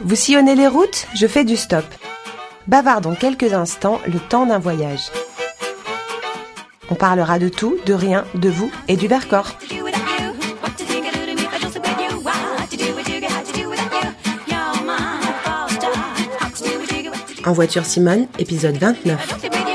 Vous sillonnez les routes, je fais du stop. Bavardons quelques instants, le temps d'un voyage. On parlera de tout, de rien, de vous et du Vercors. En voiture Simone, épisode 29.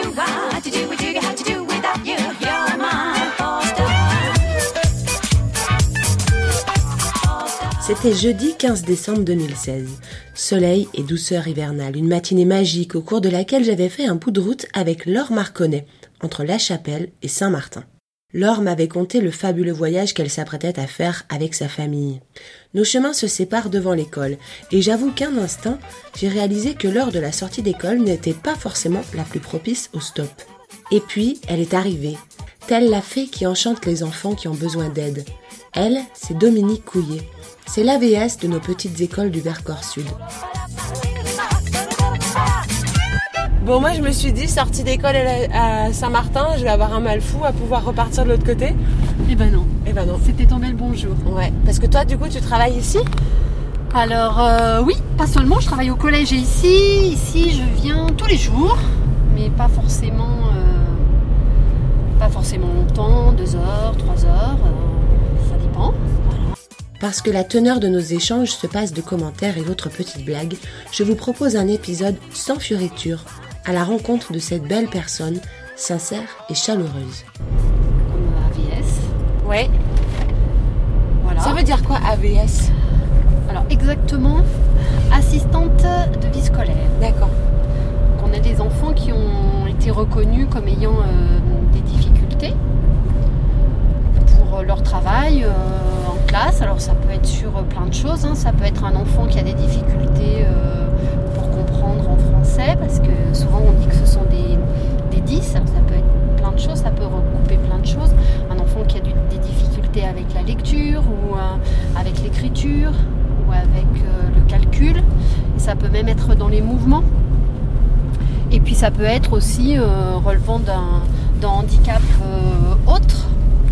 C'était jeudi 15 décembre 2016. Soleil et douceur hivernale, une matinée magique au cours de laquelle j'avais fait un bout de route avec Laure Marconnet, entre La Chapelle et Saint-Martin. Laure m'avait conté le fabuleux voyage qu'elle s'apprêtait à faire avec sa famille. Nos chemins se séparent devant l'école, et j'avoue qu'un instant, j'ai réalisé que l'heure de la sortie d'école n'était pas forcément la plus propice au stop. Et puis, elle est arrivée, telle la fée qui enchante les enfants qui ont besoin d'aide. Elle, c'est Dominique Couillet. C'est l'AVS de nos petites écoles du Vercors Sud. Bon, moi je me suis dit, sortie d'école à Saint-Martin, je vais avoir un mal fou à pouvoir repartir de l'autre côté. Eh ben non. C'était tombé le bonjour. Ouais, parce que toi du coup tu travailles ici ? Alors oui, pas seulement, je travaille au collège et ici je viens tous les jours, mais pas forcément longtemps, 2 heures, 3 heures, ça dépend. Parce que la teneur de nos échanges se passe de commentaires et d'autres petites blagues, je vous propose un épisode sans fioriture, à la rencontre de cette belle personne, sincère et chaleureuse. Comme AVS. Ouais. Voilà. Ça veut dire quoi AVS ? Alors exactement, assistante de vie scolaire. D'accord. Donc on a des enfants qui ont été reconnus comme ayant des difficultés pour leur travail en classe. Alors ça peut être sur plein de choses, hein. Ça peut être un enfant qui a des difficultés pour comprendre en français, parce que souvent on dit que ce sont des 10, alors ça peut être plein de choses, ça peut recouper plein de choses. Un enfant qui a des difficultés avec la lecture ou avec l'écriture ou avec le calcul, et ça peut même être dans les mouvements. Et puis ça peut être aussi relevant d'un handicap autre.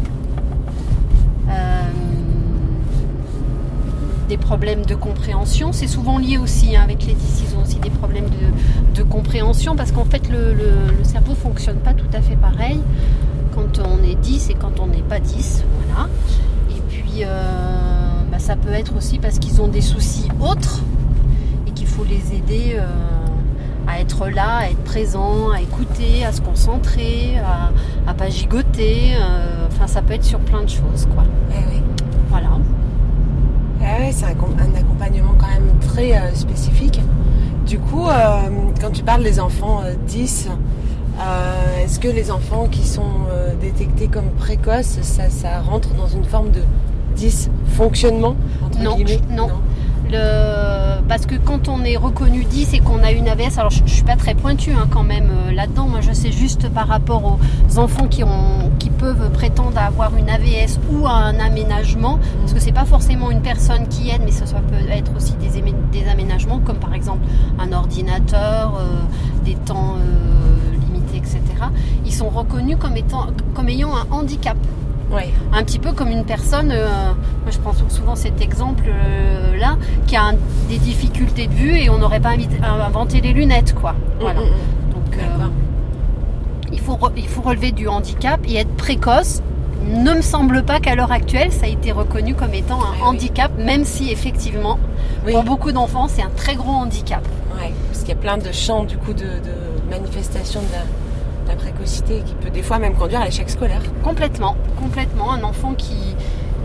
Des problèmes de compréhension, c'est souvent lié aussi avec les 10, ils ont aussi des problèmes de compréhension, parce qu'en fait le cerveau ne fonctionne pas tout à fait pareil quand on est 10 et quand on n'est pas 10, voilà. Et puis ça peut être aussi parce qu'ils ont des soucis autres et qu'il faut les aider à être là, à être présent, à écouter, à se concentrer, à pas gigoter, enfin ça peut être sur plein de choses, quoi. Oui. Voilà. Ah ouais, c'est un accompagnement quand même très spécifique. Du coup, quand tu parles des enfants 10, est-ce que les enfants qui sont détectés comme précoces, ça rentre dans une forme de dysfonctionnement entre guillemets ? Non. Parce que quand on est reconnu 10 et qu'on a une AVS, alors je ne suis pas très pointue quand même là-dedans, moi je sais juste par rapport aux enfants qui peuvent prétendre avoir une AVS ou un aménagement, parce que c'est pas forcément une personne qui aide, mais ça peut être aussi des aménagements, comme par exemple un ordinateur, des temps limités, etc. Ils sont reconnus comme ayant un handicap. Oui. Un petit peu comme une personne, moi je prends souvent cet exemple-là, qui a des difficultés de vue et on n'aurait pas inventé les lunettes, quoi. Voilà. Donc il faut relever du handicap et être précoce. Ne me semble pas qu'à l'heure actuelle ça a été reconnu comme étant un handicap, même si effectivement pour beaucoup d'enfants c'est un très gros handicap. Oui, parce qu'il y a plein de champs du coup de manifestations de la précocité qui peut des fois même conduire à l'échec scolaire. Complètement. Un enfant qui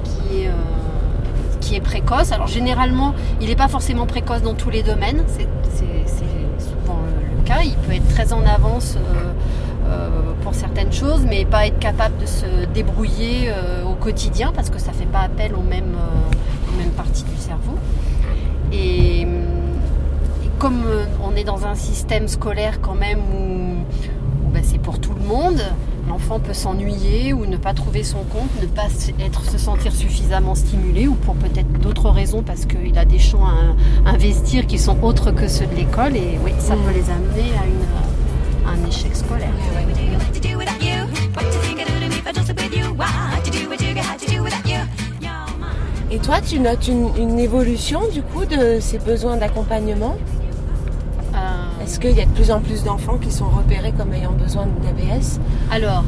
est précoce, alors généralement il n'est pas forcément précoce dans tous les domaines, c'est souvent le cas, il peut être très en avance pour certaines choses, mais pas être capable de se débrouiller au quotidien, parce que ça ne fait pas appel aux mêmes parties du cerveau. Et comme on est dans un système scolaire quand même où c'est pour tout le monde, l'enfant peut s'ennuyer ou ne pas trouver son compte, ne pas se sentir suffisamment stimulé, ou pour peut-être d'autres raisons, parce qu'il a des champs à investir qui sont autres que ceux de l'école, et oui, ça peut les amener à un échec scolaire. Et toi, tu notes une évolution du coup de ces besoins d'accompagnement ? Est-ce qu'il y a de plus en plus d'enfants qui sont repérés comme ayant besoin d'AVS ? Alors,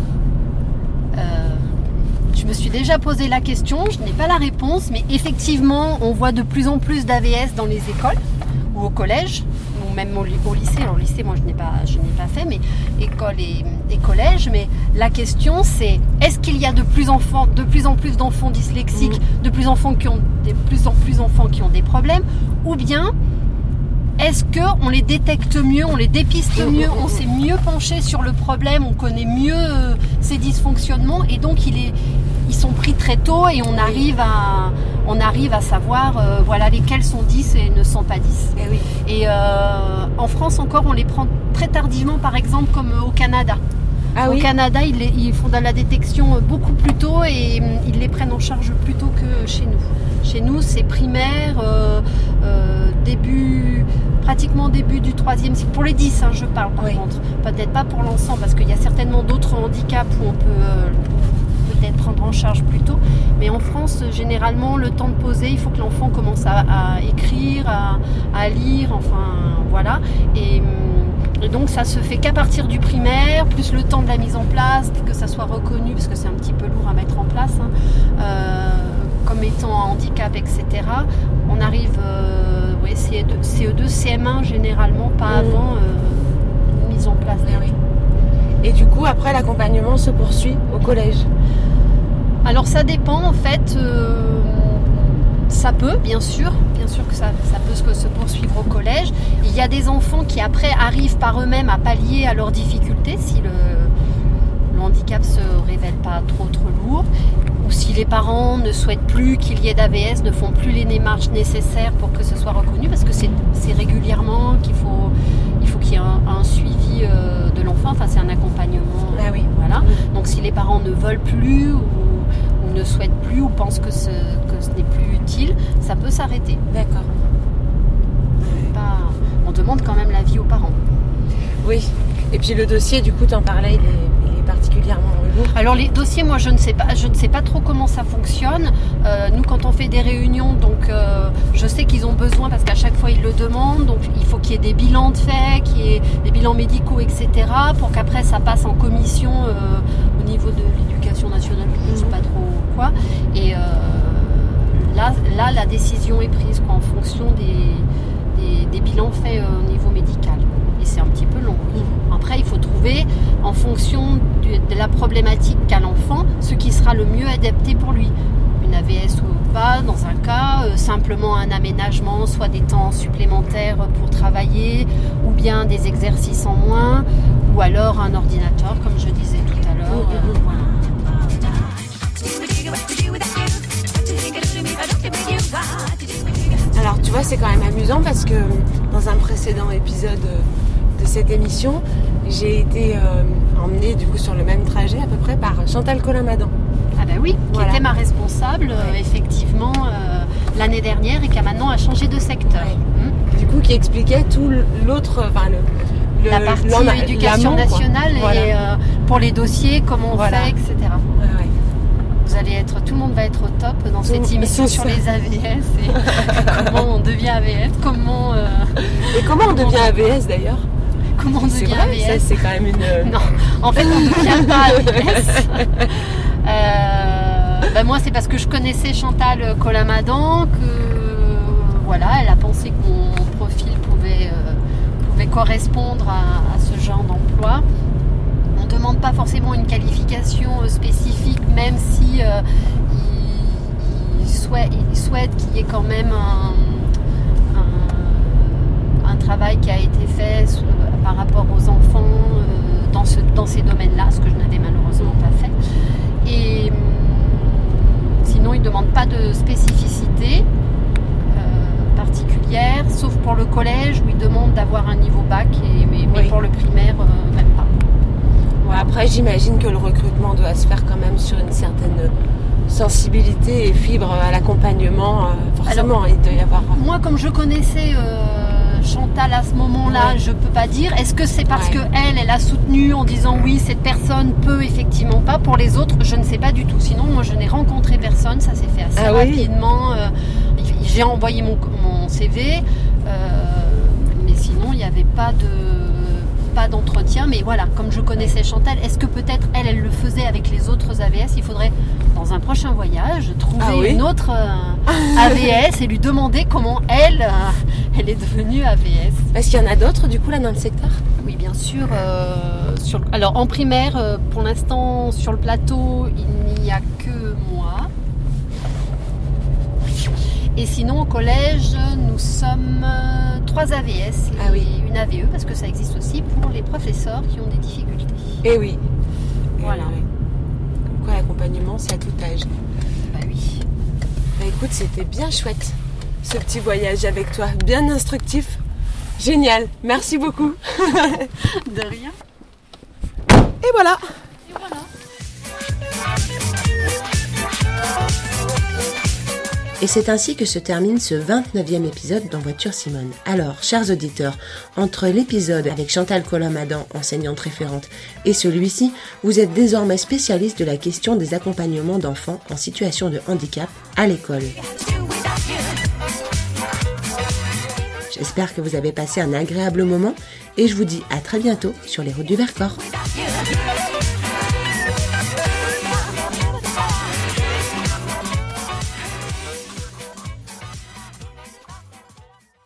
je me suis déjà posé la question, je n'ai pas la réponse, mais effectivement, on voit de plus en plus d'AVS dans les écoles ou au collège, ou même au lycée. Alors, au lycée, moi, je n'ai pas fait, mais école et collège. Mais la question, c'est est-ce qu'il y a de plus en plus d'enfants dyslexiques, de plus en plus d'enfants qui ont des problèmes, ou bien est-ce qu'on les détecte mieux, on les dépiste mieux, on s'est mieux penché sur le problème, on connaît mieux ses dysfonctionnements et donc ils sont pris très tôt et on arrive à savoir lesquels sont 10 et ne sont pas 10. Et oui. Et en France encore, on les prend très tardivement, par exemple comme au Canada. Au Canada, ils font de la détection beaucoup plus tôt et ils les prennent en charge plus tôt que chez nous. Chez nous, c'est primaire, pratiquement début du 3e cycle. Pour les 10, je parle par contre. Peut-être pas pour l'ensemble, parce qu'il y a certainement d'autres handicaps où on peut peut-être prendre en charge plus tôt. Mais en France, généralement, le temps de poser, il faut que l'enfant commence à écrire, à lire, enfin voilà. Et donc ça se fait qu'à partir du primaire, plus le temps de la mise en place, que ça soit reconnu, parce que c'est un petit peu lourd à mettre en place, comme étant un handicap, etc. On arrive CE2, CM1 généralement, pas avant mise en place. Et du coup, après, l'accompagnement se poursuit au collège ? Alors ça dépend en fait. Ça peut, bien sûr que ça peut se poursuivre au collège. Il y a des enfants qui après arrivent par eux-mêmes à pallier à leurs difficultés si le handicap se révèle pas trop lourd, ou si les parents ne souhaitent plus qu'il y ait d'AVS, ne font plus les démarches nécessaires pour que ce soit reconnu, parce que c'est régulièrement qu'il faut qu'il y ait un suivi de l'enfant, enfin c'est un accompagnement. Voilà. Donc si les parents ne veulent plus ou ne souhaitent plus ou pensent que ce n'est plus utile, ça peut s'arrêter. D'accord. On demande quand même l'avis aux parents. Oui. Et puis le dossier, du coup, t'en parlais, il est particulièrement lourd. Alors les dossiers, moi je ne sais pas trop comment ça fonctionne. Nous, quand on fait des réunions, donc je sais qu'ils ont besoin, parce qu'à chaque fois ils le demandent, donc il faut qu'il y ait des bilans de fait, qu'il y ait des bilans médicaux, etc., pour qu'après ça passe en commission au niveau de l'éducation nationale, je ne sais pas trop quoi. Et là, la décision est prise en fonction des bilans faits au niveau médical. Et c'est un petit peu long. Après, il faut trouver, en fonction de la problématique qu'a l'enfant, ce qui sera le mieux adapté pour lui. Une AVS ou pas, dans un cas, simplement un aménagement, soit des temps supplémentaires pour travailler, ou bien des exercices en moins, ou alors un ordinateur, comme je disais tout à l'heure. Voilà. Alors tu vois, c'est quand même amusant parce que dans un précédent épisode de cette émission, j'ai été emmenée du coup sur le même trajet à peu près par Chantal Colin-Madan. Ah bah oui, qui était ma responsable effectivement l'année dernière et qui a maintenant changé de secteur. Du coup, qui expliquait tout l'autre, la partie éducation nationale et pour les dossiers, comment on fait, etc. Tout le monde va être au top dans cette émission sur les AVS et comment on devient AVS, Et comment on devient AVS d'ailleurs ? Comment on devient AVS ? Ça, c'est quand même une... Non, en fait on ne devient pas AVS. Moi c'est parce que je connaissais Chantal Colin-Madan que elle a pensé que mon profil pouvait correspondre à ce genre d'emploi. On ne demande pas forcément une qualification spécifique, même si il souhaite qu'il y ait quand même un travail qui a été fait par rapport aux enfants dans ces domaines-là, ce que je n'avais malheureusement pas fait. Et sinon, il ne demande pas de spécificité particulière, sauf pour le collège où il demande d'avoir un niveau bac, mais pour le primaire, même pas. Après, j'imagine que le recrutement doit se faire quand même sur une certaine sensibilité et fibre à l'accompagnement. Forcément, il doit y avoir... Moi, comme je connaissais Chantal à ce moment-là, Ouais. je peux pas dire. Est-ce que c'est parce que elle a soutenu en disant oui, cette personne peut effectivement pas. Pour les autres, je ne sais pas du tout. Sinon, moi, je n'ai rencontré personne. Ça s'est fait assez rapidement. J'ai envoyé mon CV, mais sinon, il n'y avait pas d'entretien. Mais voilà, comme je connaissais Chantal, est-ce que peut-être elle le faisait avec les autres AVS? Il faudrait, dans un prochain voyage, trouver une autre AVS et lui demander comment elle est devenue AVS. Est-ce qu'il y en a d'autres du coup là dans le secteur? Oui, bien sûr. Alors en primaire, pour l'instant sur le plateau, il n'y a que moi. Et sinon au collège, nous sommes 3 AVS et une AVE, parce que ça existe aussi pour les professeurs qui ont des difficultés. Eh oui. Voilà. Comme quoi l'accompagnement, c'est à tout âge. Bah oui. Bah écoute, c'était bien chouette ce petit voyage avec toi, bien instructif. Génial, merci beaucoup. De rien. Et voilà. Et c'est ainsi que se termine ce 29e épisode d'En Voiture Simone. Alors, chers auditeurs, entre l'épisode avec Chantal Colom-Adam, enseignante référente, et celui-ci, vous êtes désormais spécialiste de la question des accompagnements d'enfants en situation de handicap à l'école. J'espère que vous avez passé un agréable moment et je vous dis à très bientôt sur les routes du Vercors.